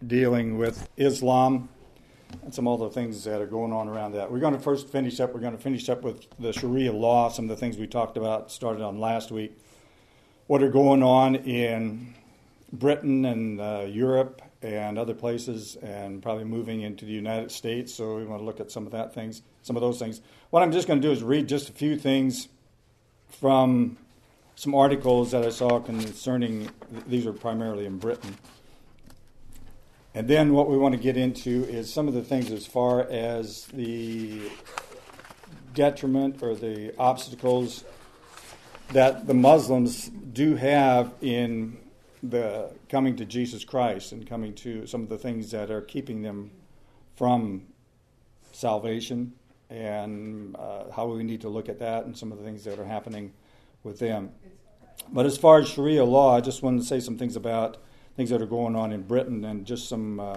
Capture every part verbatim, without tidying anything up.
dealing with Islam and some other things that are going on around that. We're going to first finish up, we're going to finish up with the Sharia law, some of the things we talked about, started on last week, what are going on in Britain and uh, Europe and other places, and probably moving into the United States. So we want to look at some of that things, some of those things. What I'm just going to do is read just a few things from some articles that I saw concerning, these are primarily in Britain. And then what we want to get into is some of the things as far as the detriment or the obstacles that the Muslims do have in the coming to Jesus Christ and coming to some of the things that are keeping them from salvation, and uh, how we need to look at that and some of the things that are happening with them. But as far as Sharia law, I just wanted to say some things about things that are going on in Britain, and just some uh,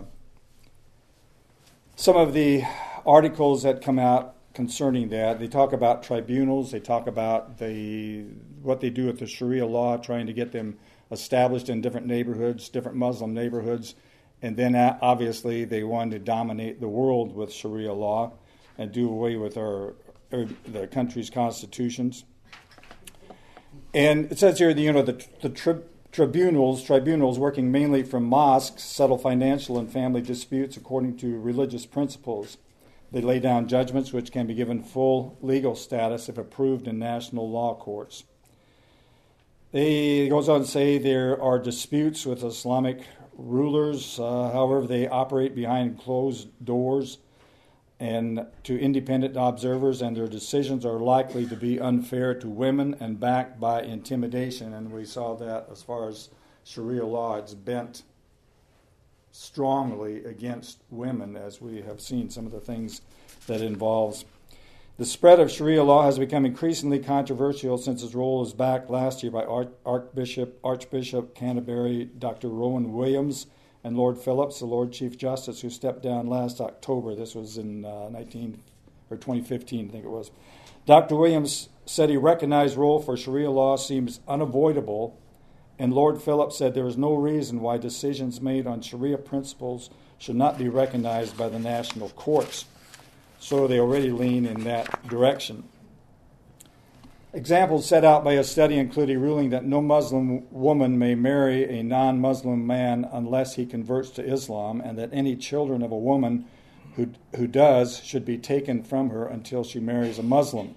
some of the articles that come out concerning that. They talk about tribunals. They talk about the what they do with the Sharia law, trying to get them established in different neighborhoods, different Muslim neighborhoods, and then uh, obviously they want to dominate the world with Sharia law and do away with our, our the country's constitutions. And it says here, you know, the the tri- tribunals, tribunals working mainly from mosques, settle financial and family disputes according to religious principles. They lay down judgments which can be given full legal status if approved in national law courts. They, it goes on to say there are disputes with Islamic rulers. Uh, however, they operate behind closed doors and to independent observers, and their decisions are likely to be unfair to women and backed by intimidation. And we saw that as far as Sharia law, it's bent strongly against women, as we have seen some of the things that it involves. The spread of Sharia law has become increasingly controversial since its role was backed last year by Arch- Archbishop Archbishop Canterbury, Doctor Rowan Williams, and Lord Phillips, the Lord Chief Justice, who stepped down last October. This was in uh, nineteen or twenty fifteen, I think it was. Doctor Williams said he recognized role for Sharia law seems unavoidable, and Lord Phillips said there is no reason why decisions made on Sharia principles should not be recognized by the national courts. So they already lean in that direction. Examples set out by a study include a ruling that no Muslim woman may marry a non-Muslim man unless he converts to Islam, and that any children of a woman who who does should be taken from her until she marries a Muslim.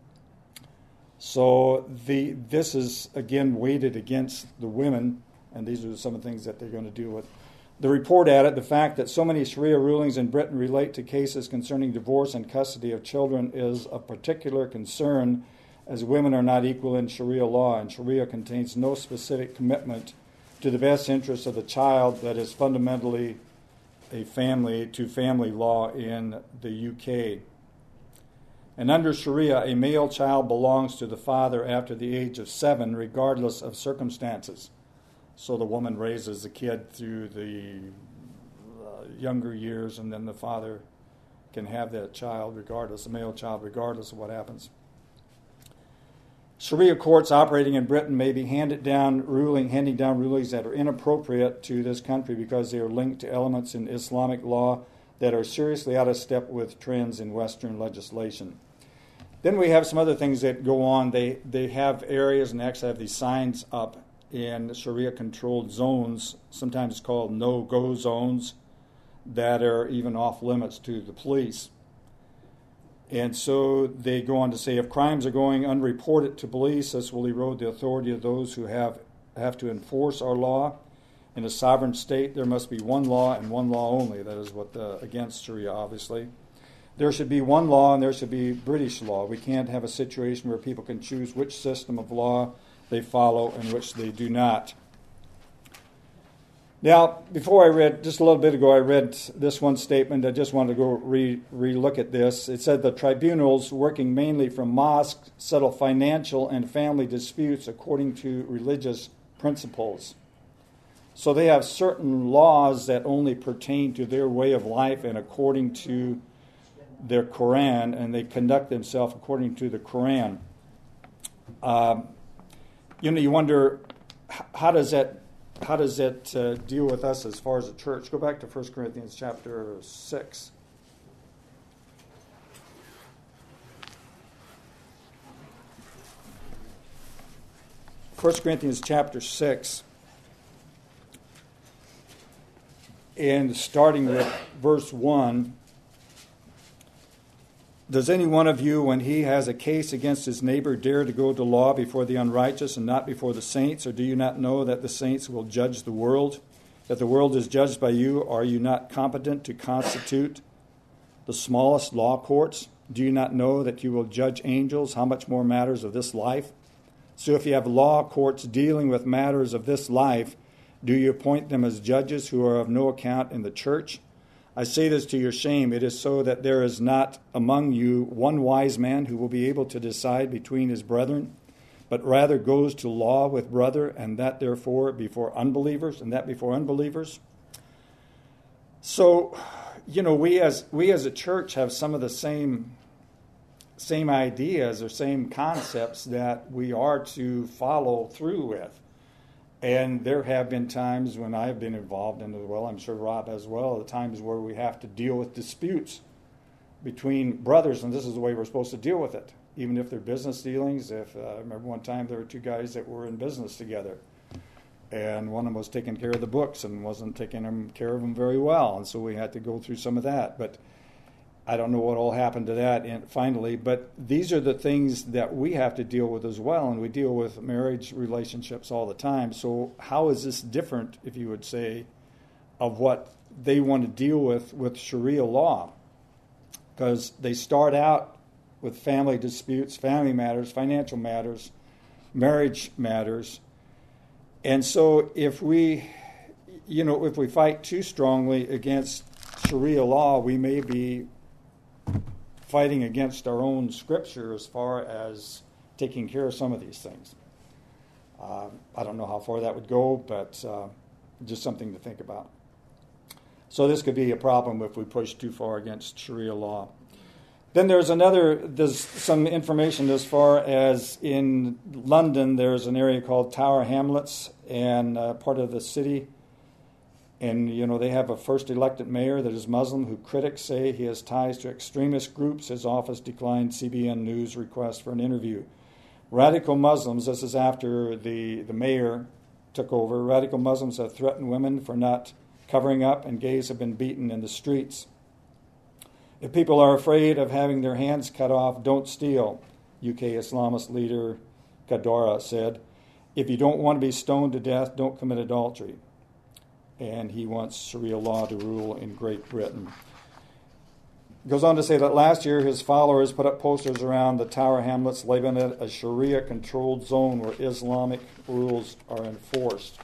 So the this is, again, weighted against the women, and these are some of the things that they're going to deal with. The report added the fact that so many Sharia rulings in Britain relate to cases concerning divorce and custody of children is of particular concern, as women are not equal in Sharia law, and Sharia contains no specific commitment to the best interests of the child that is fundamentally a family to family law in the U K. And under Sharia, a male child belongs to the father after the age of seven, regardless of circumstances. So the woman raises the kid through the uh, younger years, and then the father can have that child regardless, the male child regardless of what happens. Sharia courts operating in Britain may be handed down ruling, handing down rulings that are inappropriate to this country because they are linked to elements in Islamic law that are seriously out of step with trends in Western legislation. Then we have some other things that go on. They they have areas, and they actually have these signs up in Sharia-controlled zones, sometimes called no-go zones, that are even off limits to the police. And so they go on to say, if crimes are going unreported to police, this will erode the authority of those who have, have to enforce our law. In a sovereign state, there must be one law and one law only. That is what the, against Sharia, obviously. There should be one law, and there should be British law. We can't have a situation where people can choose which system of law they follow and which they do not. Now, before I read, just a little bit ago, I read this one statement. I just wanted to go re, re-look at this. It said the tribunals, working mainly from mosques, settle financial and family disputes according to religious principles. So they have certain laws that only pertain to their way of life and according to their Quran, and they conduct themselves according to the Quran. Um, you know, you wonder, how does that how does it uh, deal with us as far as the church? Go back to First Corinthians chapter six. First Corinthians chapter six, and starting with verse one. Does any one of you, when he has a case against his neighbor, dare to go to law before the unrighteous and not before the saints? Or do you not know that the saints will judge the world? That the world is judged by you? Are you not competent to constitute the smallest law courts? Do you not know that you will judge angels? How much more matters of this life? So if you have law courts dealing with matters of this life, do you appoint them as judges who are of no account in the church? I say this to your shame. It is so that there is not among you one wise man who will be able to decide between his brethren, but rather goes to law with brother, and that therefore before unbelievers, and that before unbelievers. So, you know, we as we as a church have some of the same same ideas or same concepts that we are to follow through with. And there have been times when I've been involved in as well, I'm sure Rob as well, the times where we have to deal with disputes between brothers, and this is the way we're supposed to deal with it, even if they're business dealings. If uh, I remember one time there were two guys that were in business together, and one of them was taking care of the books and wasn't taking them, care of them very well, and so we had to go through some of that. But I don't know what all happened to that in, finally, but these are the things that we have to deal with as well, and we deal with marriage relationships all the time. So how is this different, if you would say, of what they want to deal with with Sharia law? Because they start out with family disputes, family matters, financial matters, marriage matters. And so if we, you know, if we fight too strongly against Sharia law, we may be fighting against our own scripture as far as taking care of some of these things. Uh, I don't know how far that would go, but uh, just something to think about. So this could be a problem if we push too far against Sharia law. Then there's another, there's some information as far as in London, there's an area called Tower Hamlets, and uh, part of the city. And, you know, they have a first elected mayor that is Muslim who critics say he has ties to extremist groups. His office declined C B N News request for an interview. Radical Muslims, this is after the, the mayor took over, radical Muslims have threatened women for not covering up, and gays have been beaten in the streets. If people are afraid of having their hands cut off, don't steal, U K Islamist leader Kadora said. If you don't want to be stoned to death, don't commit adultery. And he wants Sharia law to rule in Great Britain. Goes on to say that last year his followers put up posters around the Tower Hamlets labeling it a Sharia-controlled zone where Islamic rules are enforced.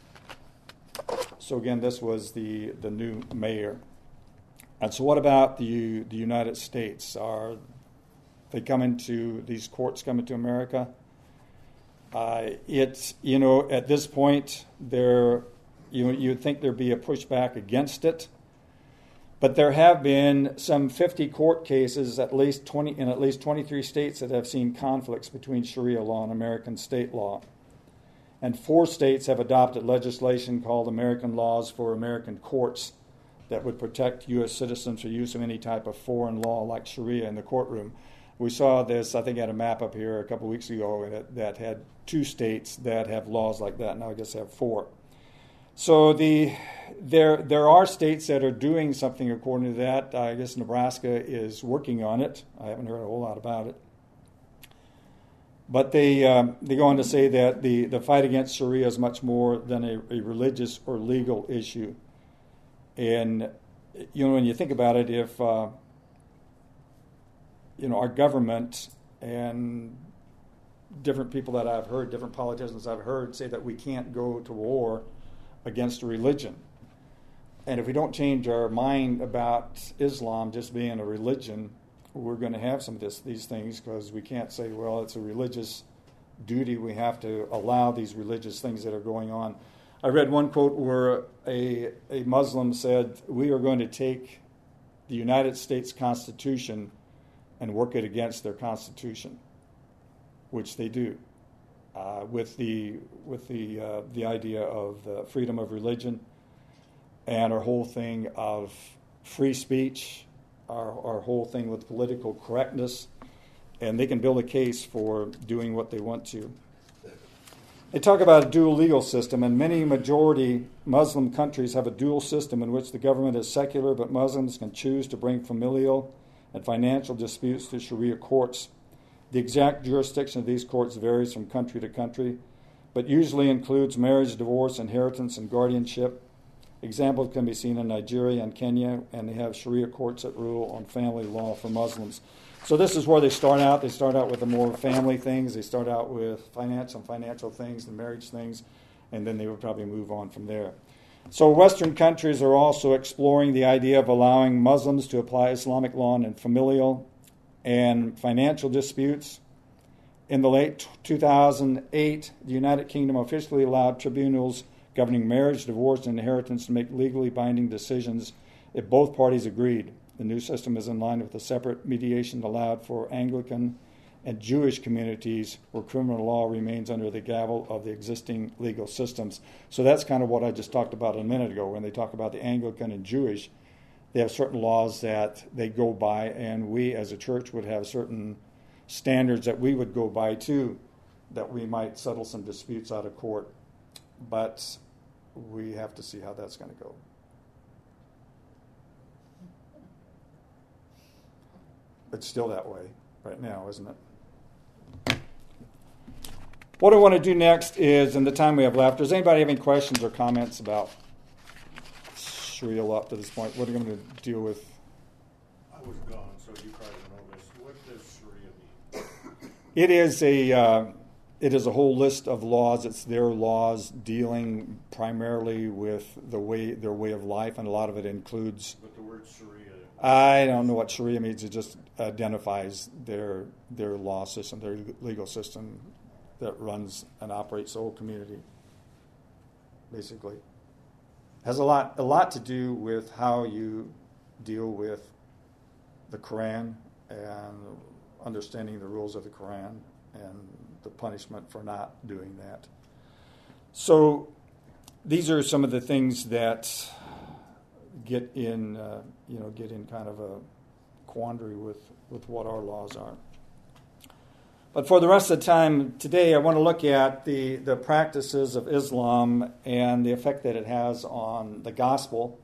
So again, this was the, the new mayor. And so what about the the United States? Are they coming to, these courts coming to America? Uh, it's, you know, at this point, they're You you'd think there'd be a pushback against it, but there have been some fifty court cases, at least twenty in at least twenty-three states, that have seen conflicts between Sharia law and American state law, and four states have adopted legislation called American Laws for American Courts that would protect U S citizens for use of any type of foreign law like Sharia in the courtroom. We saw this, I think, I had a map up here a couple weeks ago that, that had two states that have laws like that. Now I guess they have four. So the there there are states that are doing something according to that. I guess Nebraska is working on it. I haven't heard a whole lot about it. But they um, they go on to say that the, the fight against Sharia is much more than a, a religious or legal issue. And, you know, when you think about it, if, uh, you know, our government and different people that I've heard, different politicians I've heard say that we can't go to war against a religion. And if we don't change our mind about Islam just being a religion, we're going to have some of this, these things, because we can't say, well, it's a religious duty. We have to allow these religious things that are going on. I read one quote where a, a Muslim said, we are going to take the United States Constitution and work it against their Constitution, which they do. uh, with the with the uh, the idea of the freedom of religion and our whole thing of free speech, our, our whole thing with political correctness, and they can build a case for doing what they want to. They talk about a dual legal system, and many majority Muslim countries have a dual system in which the government is secular, but Muslims can choose to bring familial and financial disputes to Sharia courts. The exact jurisdiction of these courts varies from country to country, but usually includes marriage, divorce, inheritance, and guardianship. Examples can be seen in Nigeria and Kenya, and they have Sharia courts that rule on family law for Muslims. So this is where they start out. They start out with the more family things. They start out with financial financial things, the marriage things, and then they would probably move on from there. So Western countries are also exploring the idea of allowing Muslims to apply Islamic law in familial and financial disputes. In the late two thousand eight, the United Kingdom officially allowed tribunals governing marriage, divorce, and inheritance to make legally binding decisions if both parties agreed. The new system is in line with the separate mediation allowed for Anglican and Jewish communities where criminal law remains under the gavel of the existing legal systems. So that's kind of what I just talked about a minute ago. When they talk about the Anglican and Jewish, they have certain laws that they go by, and we as a church would have certain standards that we would go by too, that we might settle some disputes out of court. But we have to see how that's going to go. It's still that way right now, isn't it? What I want to do next is, in the time we have left, does anybody have any questions or comments about Sharia law up to this point? What are we going to deal with? I was gone, so you probably know this. What does Sharia mean? It is a uh, it is a whole list of laws. It's their laws dealing primarily with the way their way of life, and a lot of it includes. But the word Sharia. I don't know what Sharia means. It just identifies their their law system, their legal system that runs and operates the whole community. Basically, has a lot a lot to do with how you deal with the Quran and understanding the rules of the Quran and the punishment for not doing that. So, these are some of the things that get in, uh, you know, get in kind of a quandary with, with what our laws are. But for the rest of the time today, I want to look at the, the practices of Islam and the effect that it has on the gospel.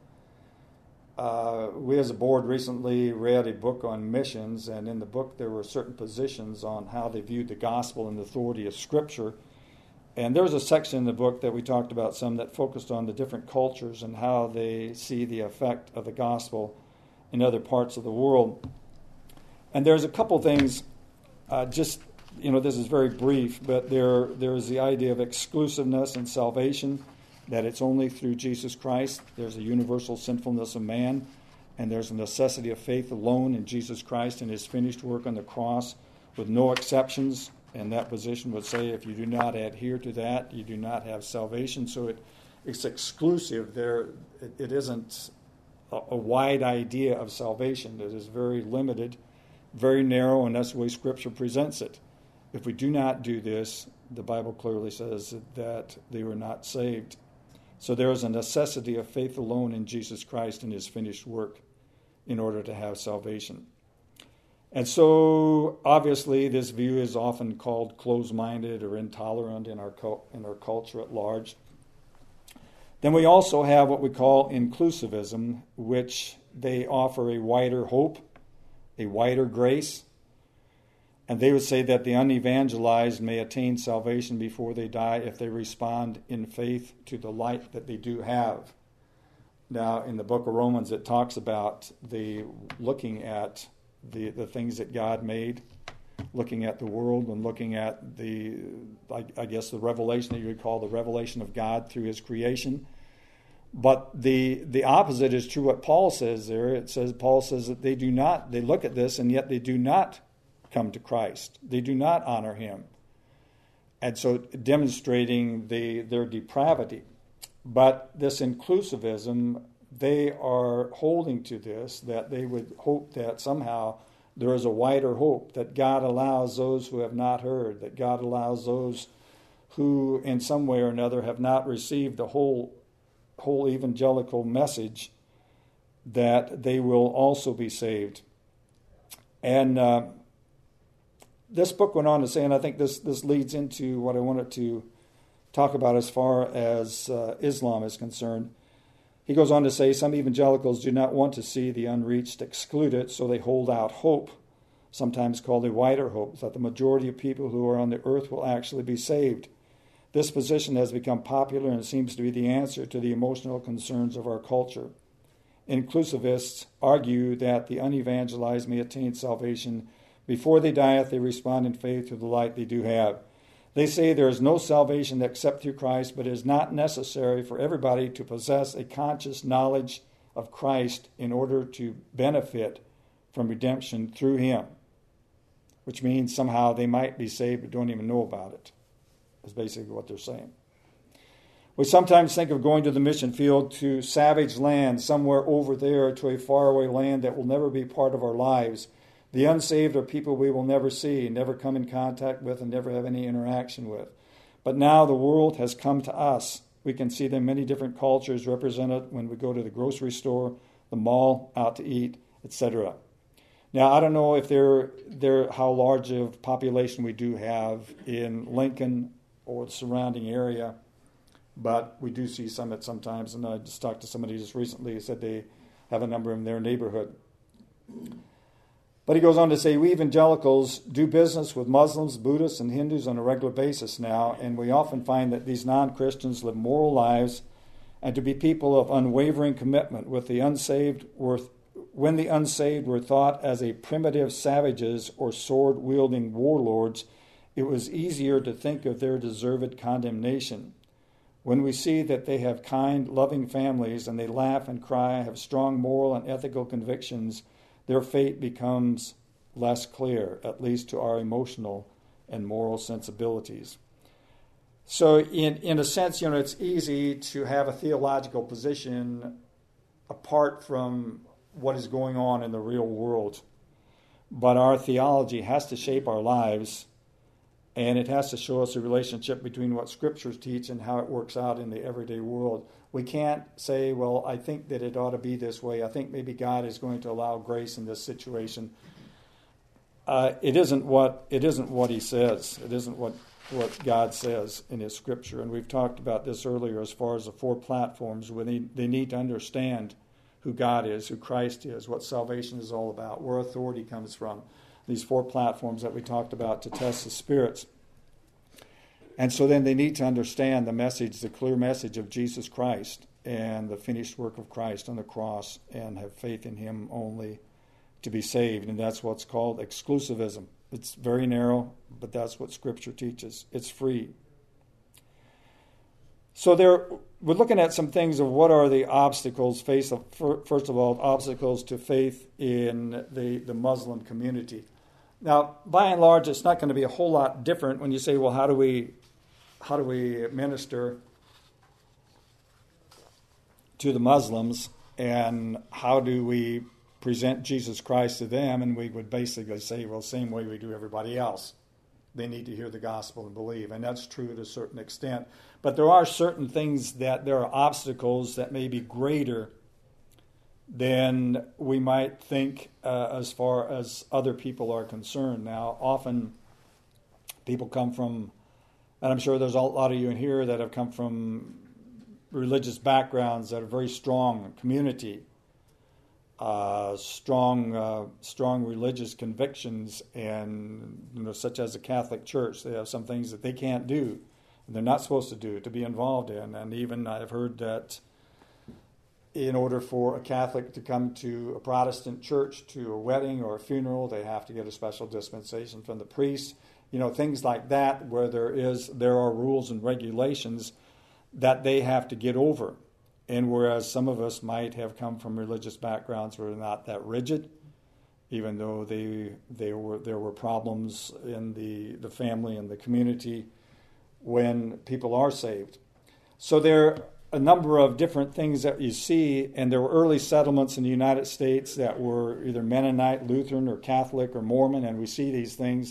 Uh, we as a board recently read a book on missions, and in the book there were certain positions on how they viewed the gospel and the authority of Scripture. And there was a section in the book that we talked about some that focused on the different cultures and how they see the effect of the gospel in other parts of the world. And there's a couple things, uh, just, you know, this is very brief, but there there is the idea of exclusiveness and salvation, that it's only through Jesus Christ. There's a universal sinfulness of man, and there's a necessity of faith alone in Jesus Christ and his finished work on the cross with no exceptions. And that position would say if you do not adhere to that, you do not have salvation. So it, it's exclusive. There, it, it isn't a, a wide idea of salvation. It is very limited, very narrow, and that's the way Scripture presents it. If we do not do this, the Bible clearly says that they were not saved. So there is a necessity of faith alone in Jesus Christ and his finished work in order to have salvation. And so, obviously, this view is often called closed-minded or intolerant in our in our culture at large. Then we also have what we call inclusivism, which they offer a wider hope, a wider grace. And they would say that the unevangelized may attain salvation before they die if they respond in faith to the light that they do have. Now, in the book of Romans, it talks about the looking at the, the things that God made, looking at the world and looking at the, I, I guess, the revelation that you would call the revelation of God through his creation. But the the opposite is true what Paul says there. It says, Paul says that they do not, they look at this and yet they do not come to Christ. They do not honor him. And so demonstrating the, their depravity. But this inclusivism, they are holding to this, that they would hope that somehow there is a wider hope, that God allows those who have not heard, that God allows those who in some way or another have not received the whole, whole evangelical message, that they will also be saved. And uh, this book went on to say, and I think this, this leads into what I wanted to talk about as far as uh, Islam is concerned. He goes on to say, some evangelicals do not want to see the unreached excluded, so they hold out hope, sometimes called a wider hope, that the majority of people who are on the earth will actually be saved. This position has become popular and seems to be the answer to the emotional concerns of our culture. Inclusivists argue that the unevangelized may attain salvation before they die if they respond in faith to the light they do have. They say there is no salvation except through Christ, but it is not necessary for everybody to possess a conscious knowledge of Christ in order to benefit from redemption through him, which means somehow they might be saved but don't even know about it, is basically what they're saying. We sometimes think of going to the mission field to savage land, somewhere over there to a faraway land that will never be part of our lives. The unsaved are people we will never see, never come in contact with, and never have any interaction with. But now the world has come to us. We can see them many different cultures represented when we go to the grocery store, the mall, out to eat, et cetera. Now, I don't know if they're, they're how large of population we do have in Lincoln or the surrounding area, but we do see some at sometimes. And I just talked to somebody just recently who said they have a number in their neighborhood. But he goes on to say, we evangelicals do business with Muslims, Buddhists, and Hindus on a regular basis now, and we often find that these non-Christians live moral lives and to be people of unwavering commitment. With the unsaved were, when the unsaved were thought as a primitive savages or sword-wielding warlords, it was easier to think of their deserved condemnation. When we see that they have kind, loving families and they laugh and cry, have strong moral and ethical convictions, their fate becomes less clear, at least to our emotional and moral sensibilities. So in, in a sense, you know, it's easy to have a theological position apart from what is going on in the real world. But our theology has to shape our lives, and it has to show us a relationship between what Scriptures teach and how it works out in the everyday world. We can't say, well, I think that it ought to be this way. I think maybe God is going to allow grace in this situation. Uh, it isn't what it isn't what He says. It isn't what, what God says in His Scripture. And we've talked about this earlier as far as the four platforms where they, they need to understand who God is, who Christ is, what salvation is all about, where authority comes from. These four platforms that we talked about to test the spirits. And so then they need to understand the message, the clear message of Jesus Christ and the finished work of Christ on the cross, and have faith in Him only to be saved. And that's what's called exclusivism. It's very narrow, but that's what Scripture teaches. It's free. So there, we're looking at some things of what are the obstacles, face of, first of all, obstacles to faith in the, the Muslim community. Now, by and large, it's not going to be a whole lot different when you say, well, how do we how do we minister to the Muslims, and how do we present Jesus Christ to them? And we would basically say, well, same way we do everybody else. They need to hear the gospel and believe, and that's true to a certain extent. But there are certain things that there are obstacles that may be greater than we might think uh, as far as other people are concerned. Now, often people come from, and I'm sure there's a lot of you in here that have come from religious backgrounds that are very strong community, uh, strong, uh, strong religious convictions, and you know, such as the Catholic Church. They have some things that they can't do, and they're not supposed to do, to be involved in. And even I've heard that in order for a Catholic to come to a Protestant church, to a wedding or a funeral, they have to get a special dispensation from the priest. You know, things like that, where there is there are rules and regulations that they have to get over. And whereas some of us might have come from religious backgrounds where they're not that rigid, even though they they were there were problems in the, the family and the community when people are saved. So there a number of different things that you see, and there were early settlements in the United States that were either Mennonite, Lutheran, or Catholic, or Mormon, and we see these things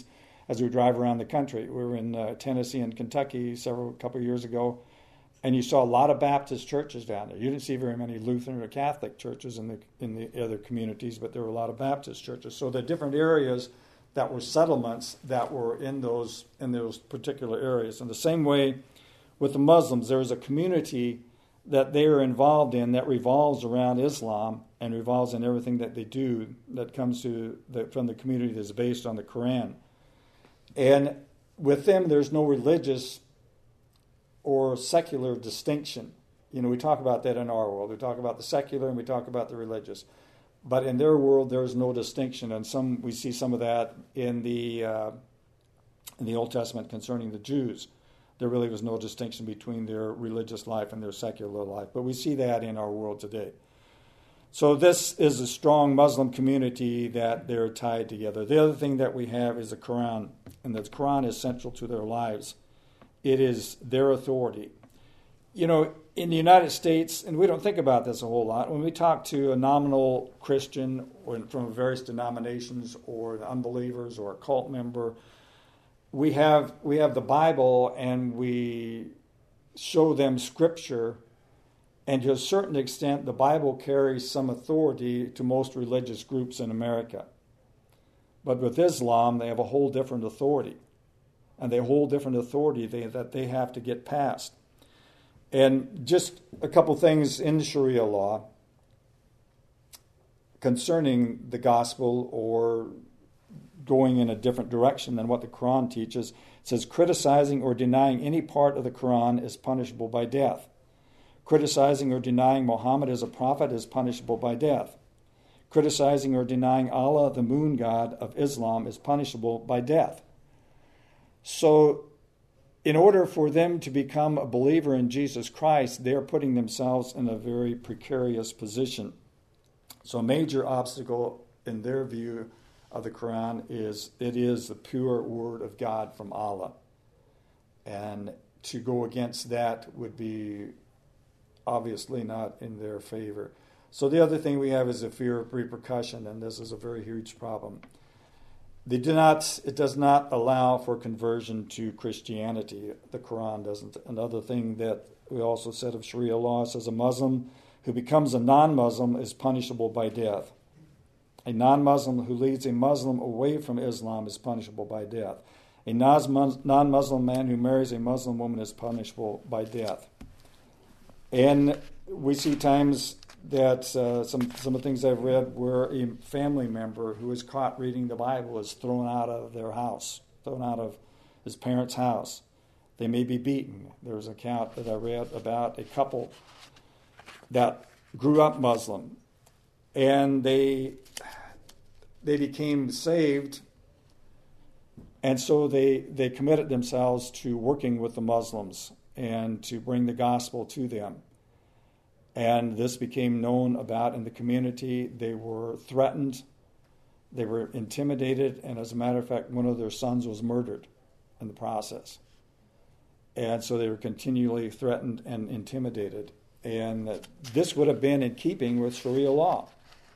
as we drive around the country. We were in uh, Tennessee and Kentucky several couple of years ago, and you saw a lot of Baptist churches down there. You didn't see very many Lutheran or Catholic churches in the in the other communities, but there were a lot of Baptist churches. So the different areas that were settlements that were in those in those particular areas. In the same way with the Muslims, there is a community that they are involved in that revolves around Islam and revolves in everything that they do that comes to the, from the community that's based on the Quran. And with them, there's no religious or secular distinction. You know, we talk about that in our world. We talk about the secular and we talk about the religious. But in their world, there's no distinction. And some we see some of that in the uh, in the Old Testament concerning the Jews. There really was no distinction between their religious life and their secular life. But we see that in our world today. So this is a strong Muslim community that they're tied together. The other thing that we have is the Quran, and the Quran is central to their lives. It is their authority. You know, in the United States, and we don't think about this a whole lot, when we talk to a nominal Christian or from various denominations or unbelievers or a cult member, we have we have the Bible and we show them Scripture, and to a certain extent the Bible carries some authority to most religious groups in America. But with Islam, they have a whole different authority, and they have a whole different authority they, that they have to get past. And just a couple things in Sharia law concerning the gospel or going in a different direction than what the Quran teaches. It says, criticizing or denying any part of the Quran is punishable by death. Criticizing or denying Muhammad as a prophet is punishable by death. Criticizing or denying Allah, the moon god of Islam, is punishable by death. So, in order for them to become a believer in Jesus Christ, they are putting themselves in a very precarious position. So a major obstacle in their view of the Quran is it is the pure word of God from Allah. And to go against that would be obviously not in their favor. So the other thing we have is a fear of repercussion, and this is a very huge problem. They do not, it does not allow for conversion to Christianity. The Quran doesn't. Another thing that we also said of Sharia law says a Muslim who becomes a non-Muslim is punishable by death. A non-Muslim who leads a Muslim away from Islam is punishable by death. A non-Muslim man who marries a Muslim woman is punishable by death. And we see times that uh, some some of the things I've read where a family member who is caught reading the Bible is thrown out of their house, thrown out of his parents' house. They may be beaten. There was an account that I read about a couple that grew up Muslim, and they they became saved, and so they, they committed themselves to working with the Muslims and to bring the gospel to them. And this became known about in the community. They were threatened, they were intimidated, and as a matter of fact, one of their sons was murdered in the process. And so they were continually threatened and intimidated. And this would have been in keeping with Sharia law.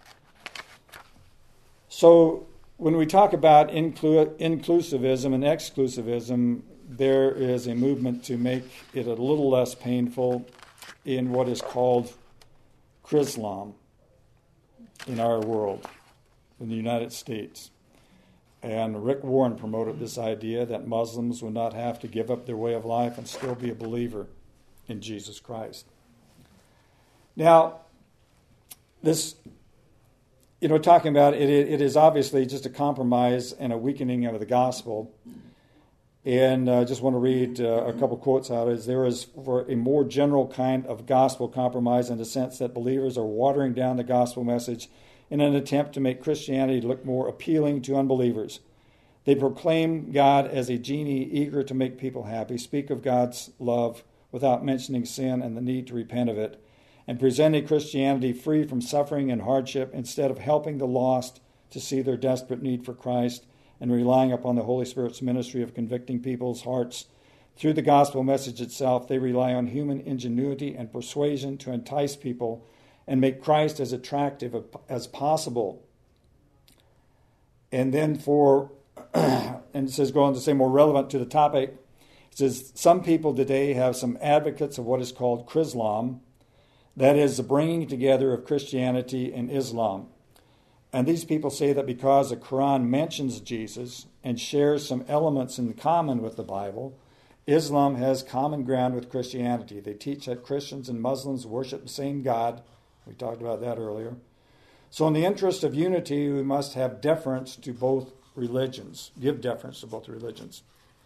So when we talk about inclu- inclusivism and exclusivism, there is a movement to make it a little less painful in what is called Chrislam in our world, in the United States. And Rick Warren promoted this idea that Muslims would not have to give up their way of life and still be a believer in Jesus Christ. Now, this, you know, talking about it, it is obviously just a compromise and a weakening of the gospel. And I uh, just want to read uh, a couple quotes out of it. There is for a more general kind of gospel compromise in the sense that believers are watering down the gospel message in an attempt to make Christianity look more appealing to unbelievers. They proclaim God as a genie eager to make people happy, speak of God's love without mentioning sin and the need to repent of it, and present a Christianity free from suffering and hardship instead of helping the lost to see their desperate need for Christ and relying upon the Holy Spirit's ministry of convicting people's hearts. Through the gospel message itself, they rely on human ingenuity and persuasion to entice people and make Christ as attractive as possible. And then for and it says, go on to say, more relevant to the topic, it says, some people today have some advocates of what is called Chrislam, that is the bringing together of Christianity and Islam. And these people say that because the Quran mentions Jesus and shares some elements in common with the Bible, Islam has common ground with Christianity. They teach that Christians and Muslims worship the same God. We talked about that earlier. So in the interest of unity, we must have deference to both religions, give deference to both religions.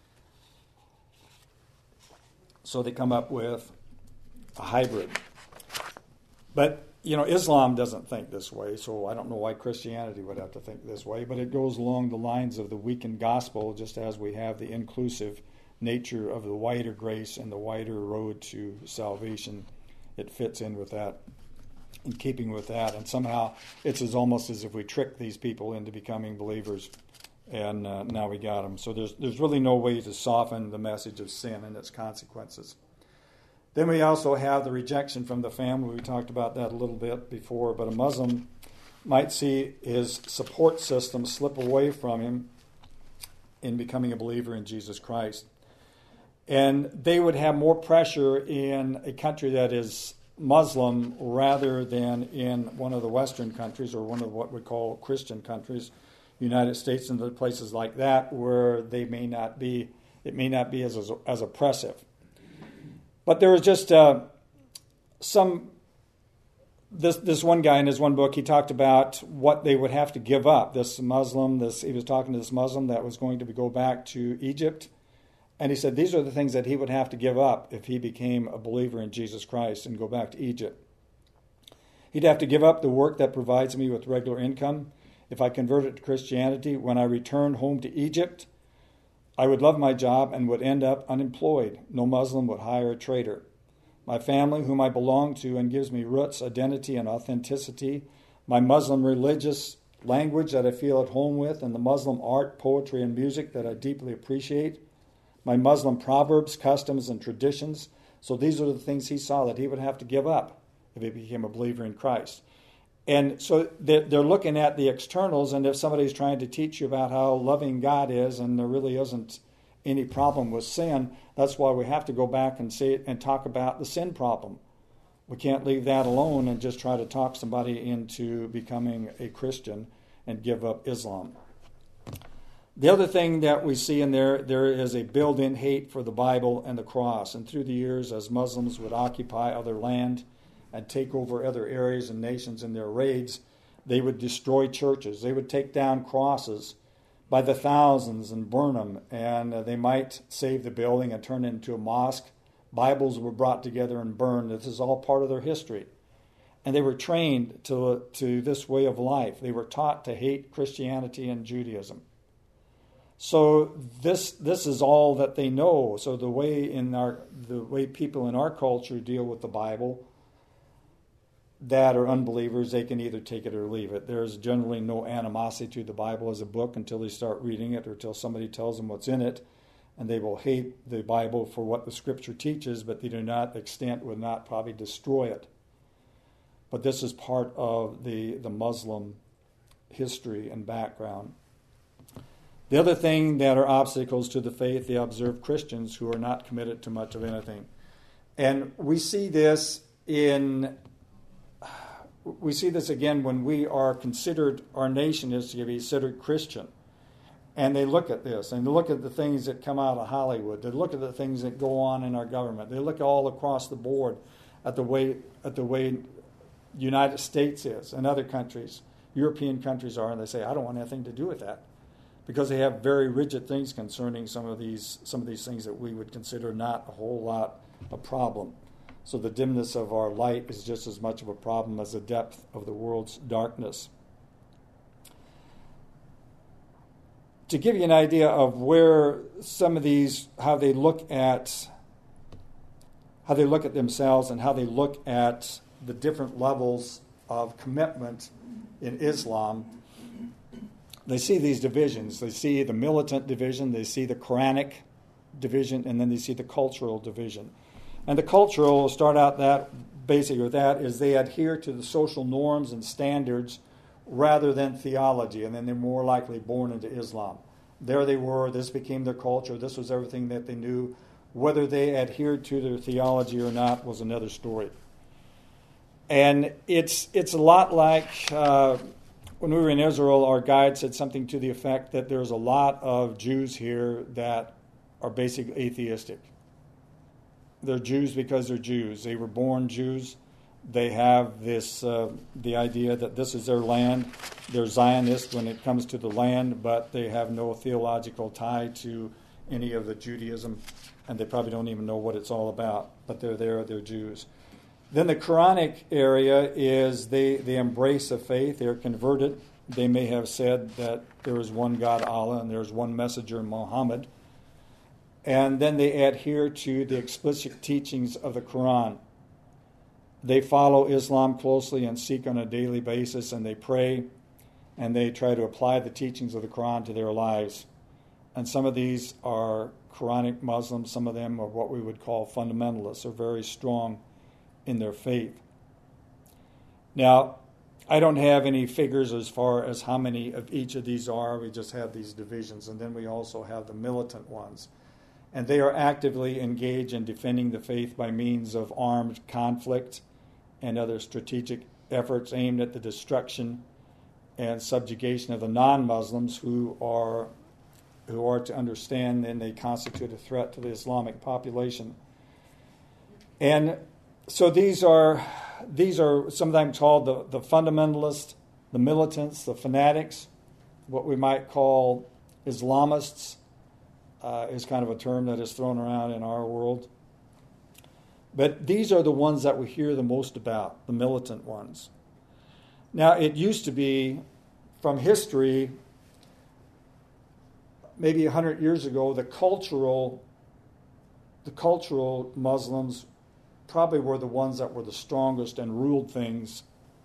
So they come up with a hybrid. But, you know, Islam doesn't think this way, so I don't know why Christianity would have to think this way, but it goes along the lines of the weakened gospel, just as we have the inclusive nature of the wider grace and the wider road to salvation. It fits in with that, in keeping with that, and somehow it's as almost as if we tricked these people into becoming believers, and uh, now we got them. So there's there's really no way to soften the message of sin and its consequences. Then we also have the rejection from the family. We talked about that a little bit before, but a Muslim might see his support system slip away from him in becoming a believer in Jesus Christ. And they would have more pressure in a country that is Muslim rather than in one of the Western countries or one of what we call Christian countries, United States and other places like that, where they may not be, it may not be as, as, as oppressive. But there was just uh, some, this this one guy in his one book, he talked about what they would have to give up. This Muslim, this he was talking to this Muslim that was going to go back to Egypt. And he said these are the things that he would have to give up if he became a believer in Jesus Christ and go back to Egypt. He'd have to give up the work that provides me with regular income. If I converted to Christianity, when I returned home to Egypt, I would love my job and would end up unemployed. No Muslim would hire a traitor. My family, whom I belong to and gives me roots, identity, and authenticity, my Muslim religious language that I feel at home with, and the Muslim art, poetry, and music that I deeply appreciate, my Muslim proverbs, customs, and traditions. So these are the things he saw that he would have to give up if he became a believer in Christ. And so they're looking at the externals, and if somebody's trying to teach you about how loving God is and there really isn't any problem with sin, that's why we have to go back and see it and talk about the sin problem. We can't leave that alone and just try to talk somebody into becoming a Christian and give up Islam. The other thing that we see in there, there is a built-in hate for the Bible and the cross. And through the years, as Muslims would occupy other land and take over other areas and nations in their raids, they would destroy churches. They would take down crosses by the thousands and burn them, and uh, they might save the building and turn it into a mosque. Bibles were brought together and burned. This is all part of their history. And they were trained to, to this way of life. They were taught to hate Christianity and Judaism. So this this is all that they know. So the way in our the way people in our culture deal with the Bible that are unbelievers, they can either take it or leave it. There's generally no animosity to the Bible as a book until they start reading it or until somebody tells them what's in it, and they will hate the Bible for what the Scripture teaches, but they do not extent would not probably destroy it. But this is part of the, the Muslim history and background. The other thing that are obstacles to the faith, they observe Christians who are not committed to much of anything. And we see this in... We see this again when we are considered, our nation is to be considered Christian. And they look at this, and they look at the things that come out of Hollywood. They look at the things that go on in our government. They look all across the board at the way at the way United States is and other countries, European countries are, and they say, I don't want anything to do with that. Because they have very rigid things concerning some of these some of these things that we would consider not a whole lot a problem. So the dimness of our light is just as much of a problem as the depth of the world's darkness. To give you an idea of where some of these, how they look at, how they look at themselves and how they look at the different levels of commitment in Islam, they see these divisions. They see the militant division, they see the Quranic division, and then they see the cultural division. And the cultural, start out that basically with that, is they adhere to the social norms and standards rather than theology, and then they're more likely born into Islam. There they were. This became their culture. This was everything that they knew. Whether they adhered to their theology or not was another story. And it's it's a lot like uh, when we were in Israel, our guide said something to the effect that there's a lot of Jews here that are basically atheistic. They're Jews because they're Jews. They were born Jews. They have this uh, the idea that this is their land. They're Zionists when it comes to the land, but they have no theological tie to any of the Judaism, and they probably don't even know what it's all about. But they're there. They're Jews. Then the Quranic area is they, they embrace a faith. They're converted. They may have said that there is one God, Allah, and there's one messenger, Muhammad. And then they adhere to the explicit teachings of the Quran. They follow Islam closely and seek on a daily basis, and they pray, and they try to apply the teachings of the Quran to their lives. And some of these are Quranic Muslims. Some of them are what we would call fundamentalists, are very strong in their faith. Now, I don't have any figures as far as how many of each of these are. We just have these divisions, and then we also have the militant ones. And they are actively engaged in defending the faith by means of armed conflict and other strategic efforts aimed at the destruction and subjugation of the non-Muslims who are who are to understand and they constitute a threat to the Islamic population. And so these are these are sometimes called the, the fundamentalists, the militants, the fanatics, what we might call Islamists. Uh, is kind of a term that is thrown around in our world. But these are the ones that we hear the most about, the militant ones. Now, it used to be, from history, maybe one hundred years ago, the cultural, the cultural Muslims probably were the ones that were the strongest and ruled things.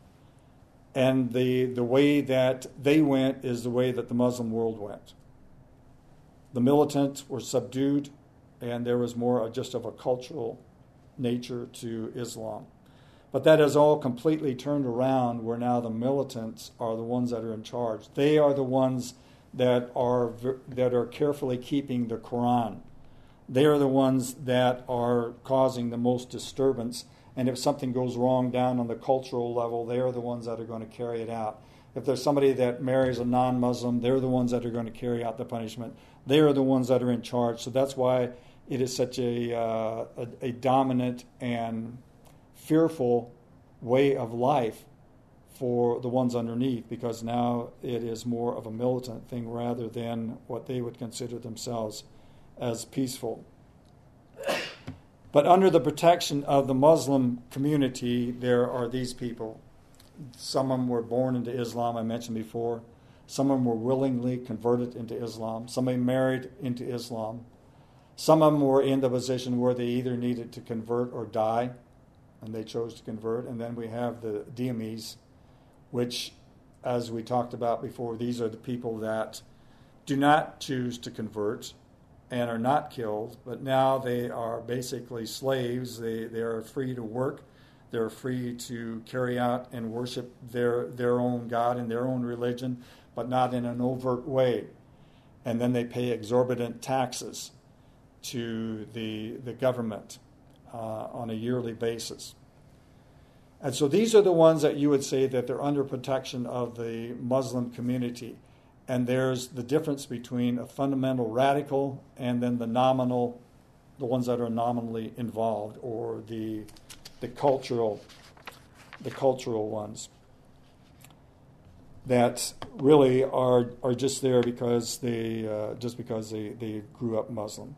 And the, the way that they went is the way that the Muslim world went. The militants were subdued, and there was more just of a cultural nature to Islam. But that has all completely turned around, where now the militants are the ones that are in charge. They are the ones that are that are carefully keeping the Quran. They are the ones that are causing the most disturbance. And if something goes wrong down on the cultural level, they are the ones that are going to carry it out. If there's somebody that marries a non-Muslim, they're the ones that are going to carry out the punishment. They are the ones that are in charge. So that's why it is such a, uh, a, a dominant and fearful way of life for the ones underneath, because now it is more of a militant thing rather than what they would consider themselves as peaceful. But under the protection of the Muslim community, there are these people. Some of them were born into Islam, I mentioned before. Some of them were willingly converted into Islam. Some of them married into Islam. Some of them were in the position where they either needed to convert or die, and they chose to convert. And then we have the Dhimmis, which, as we talked about before, these are the people that do not choose to convert and are not killed, but now they are basically slaves. They, they are free to work. They're free to carry out and worship their their own God and their own religion, but not in an overt way. And then they pay exorbitant taxes to the the government uh, on a yearly basis. And so these are the ones that you would say that they're under protection of the Muslim community. And there's the difference between a fundamental radical and then the nominal, the ones that are nominally involved, or the the cultural, the cultural ones that really are are just there because they uh, just because they, they grew up Muslim.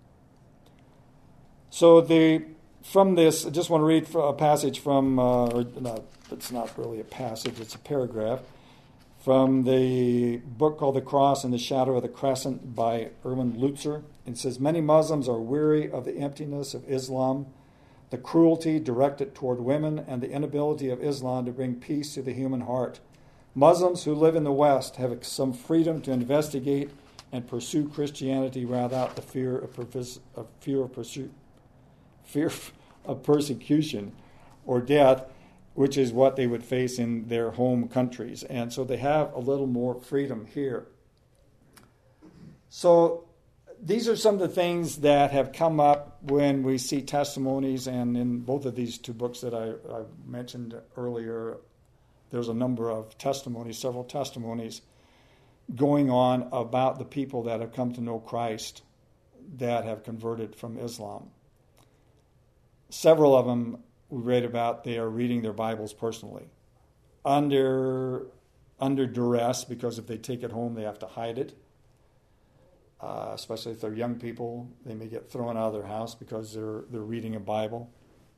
So they from this, I just want to read a passage from, uh, or not, it's not really a passage, it's a paragraph from the book called The Cross in the Shadow of the Crescent by Erwin Lutzer. It says, many Muslims are weary of the emptiness of Islam, the cruelty directed toward women, and the inability of Islam to bring peace to the human heart. Muslims who live in the West have some freedom to investigate and pursue Christianity without the fear of, pervis- of fear of pursuit, fear of persecution or death, which is what they would face in their home countries. And so they have a little more freedom here. So these are some of the things that have come up when we see testimonies, and in both of these two books that I, I mentioned earlier, there's a number of testimonies, several testimonies going on about the people that have come to know Christ that have converted from Islam. Several of them we read about, they are reading their Bibles personally under under duress, because if they take it home they have to hide it. Uh, especially if they're young people, they may get thrown out of their house because they're they're reading a Bible.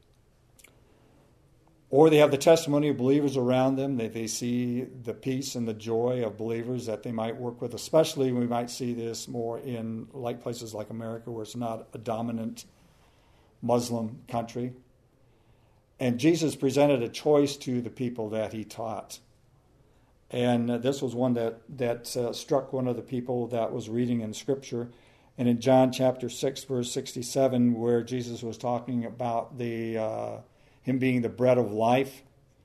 Or they have the testimony of believers around them, that they see the peace and the joy of believers that they might work with. Especially we might see this more in like places like America, where it's not a dominant Muslim country. And Jesus presented a choice to the people that he taught. And uh, this was one that, that uh, struck one of the people that was reading in Scripture. And in John chapter six, verse sixty-seven, where Jesus was talking about the uh, him being the bread of life.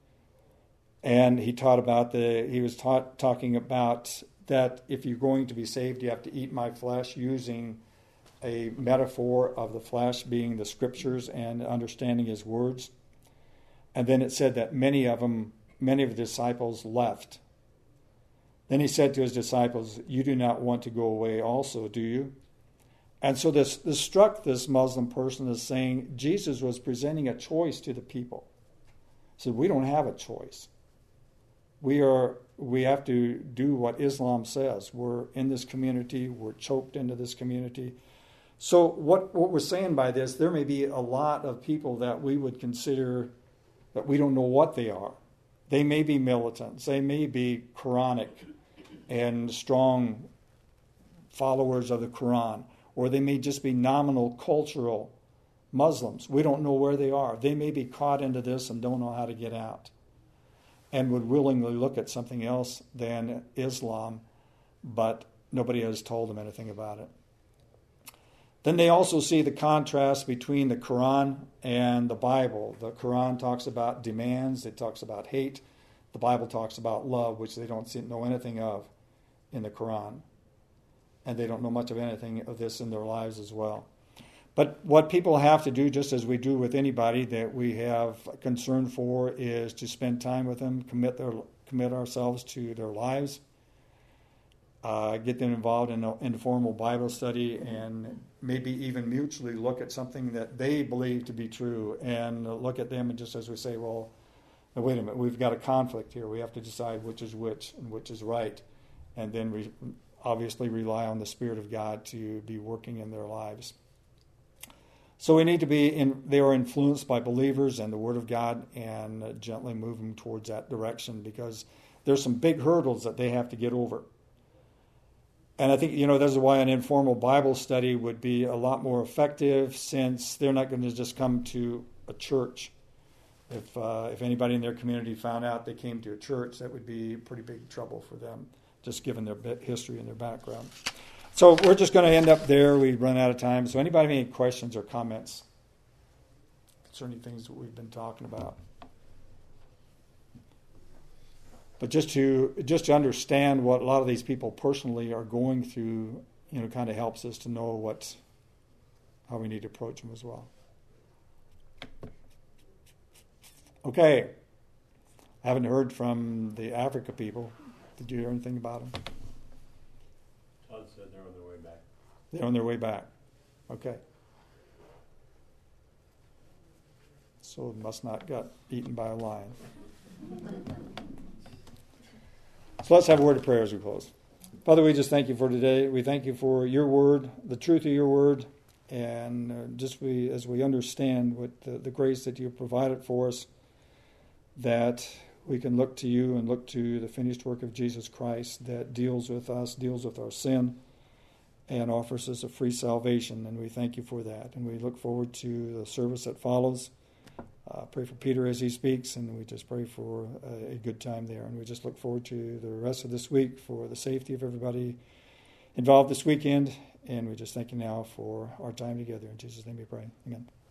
And he taught about the, he was taught, talking about that if you're going to be saved, you have to eat my flesh, using a metaphor of the flesh being the Scriptures and understanding his words. And then it said that many of them, many of the disciples left. Then he said to his disciples, "You do not want to go away also, do you?" And so this, this struck this Muslim person as saying Jesus was presenting a choice to the people. He said, we don't have a choice. We are we have to do what Islam says. We're in this community. We're choked into this community. So what, what we're saying by this, there may be a lot of people that we would consider that we don't know what they are. They may be militants. They may be Quranic and strong followers of the Quran. Or they may just be nominal cultural Muslims. We don't know where they are. They may be caught into this and don't know how to get out, and would willingly look at something else than Islam, but nobody has told them anything about it. Then they also see the contrast between the Quran and the Bible. The Quran talks about demands, it talks about hate. The Bible talks about love, which they don't know anything of in the Quran. And they don't know much of anything of this in their lives as well. But what people have to do, just as we do with anybody that we have concern for, is to spend time with them, commit their commit ourselves to their lives, uh, get them involved in an informal Bible study, and maybe even mutually look at something that they believe to be true, and look at them, and just as we say, well, now wait a minute, we've got a conflict here. We have to decide which is which and which is right, and then we obviously rely on the Spirit of God to be working in their lives. So we need to be, in, they are influenced by believers and the Word of God, and uh, gently move them towards that direction, because there's some big hurdles that they have to get over. And I think, you know, this is why an informal Bible study would be a lot more effective, since they're not going to just come to a church. If uh, if anybody in their community found out they came to a church, that would be pretty big trouble for them, just given their history and their background. So we're just going to end up there. We've run out of time. So anybody have any questions or comments concerning things that we've been talking about? But just to just to understand what a lot of these people personally are going through, you know, kind of helps us to know what how we need to approach them as well. Okay. I haven't heard from the Africa people. Did you hear anything about them? Todd said they're on their way back. They're on their way back. Okay. So it must not got eaten by a lion. So let's have a word of prayer as we close. Father, we just thank you for today. We thank you for your word, the truth of your word, and uh, just we as we understand what the, the grace that you have provided for us, that we can look to you and look to the finished work of Jesus Christ that deals with us, deals with our sin, and offers us a free salvation. And we thank you for that. And we look forward to the service that follows. Uh, pray for Peter as he speaks, and we just pray for a, a good time there. And we just look forward to the rest of this week, for the safety of everybody involved this weekend. And we just thank you now for our time together. In Jesus' name we pray. Amen.